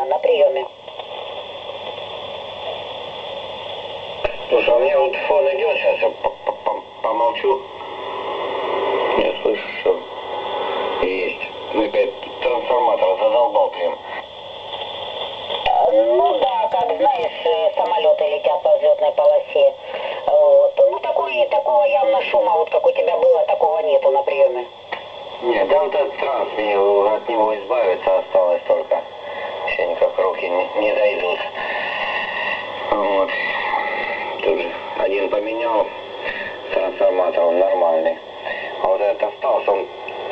на приеме. Слушай, а мне вот фон идет, сейчас я помолчу. Не слышу. Есть. Ну, опять трансформатор задолбал прям. Ну да, как знаешь, самолеты летят по взлетной полосе. Вот. Ну такого явно шума, вот как у тебя было, такого нету на приеме. Нет, да вот этот транс, мне от него избавиться осталось только. Еще никак руки не дойдут. Вот. Тут же один поменял трансформатор, он нормальный. А вот этот остался, он...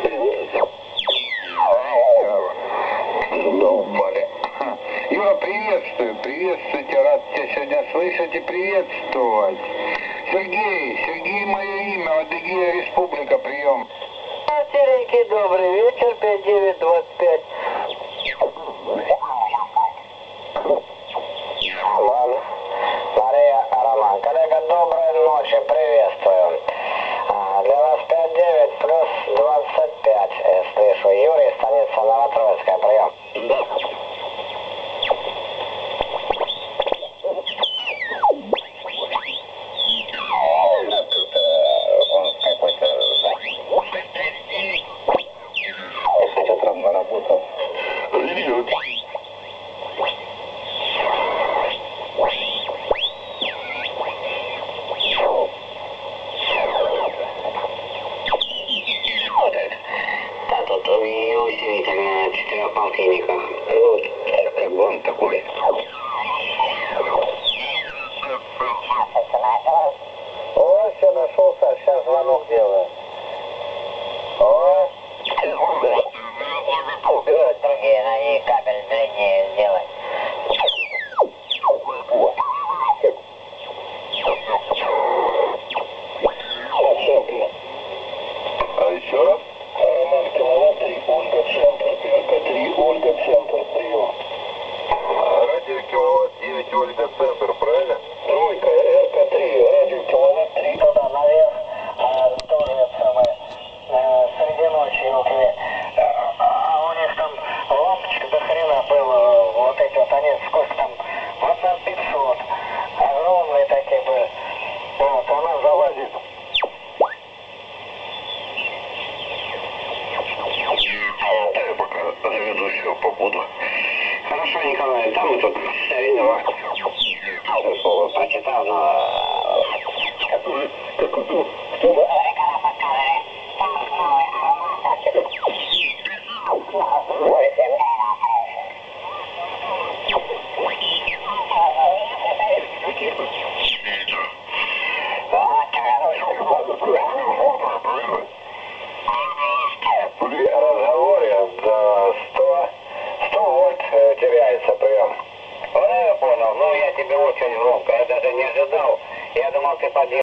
Долбали. Юра, приветствуйте, рад тебя сегодня слышать и приветствовать. Сергей, мое имя, Адыгея Республика, прием. Серенький, добрый вечер, 5925. Мария, Роман, коллега, доброй ночи, приветствую. Для вас 59 плюс 25, слышу, Юрий, станица Новотроицкая, прием. Он какой-то хотя там наработал. Да, тут и усилитель на 4 полтинниках. Ну, как бы он такой. О, все, нашелся. Сейчас звонок делаю. О, убирать другие, на ней кабель длиннее сделать. А еще раз? Роман, киловатт 3, Ольга, центр, РК-3, Ольга, центр, прием. Радио киловатт 9, Ольга, центр, правильно? Тройка, РК-3, радио киловатт 3. Туда наверх, тоже это самое, среди ночи, елки. А у них там лампочка до хрена было, вот эти вот, они сколько там, вот на 500, огромные такие были. Вот, она залазит. Я пока заведу все, побуду. Хорошо, Николай, там мы тут старинного слова прочитал, но... При разговоре до 100 вольт теряется прием. Ну, я понял, ну я тебе очень громко, я даже не ожидал, я думал, ты подъехал.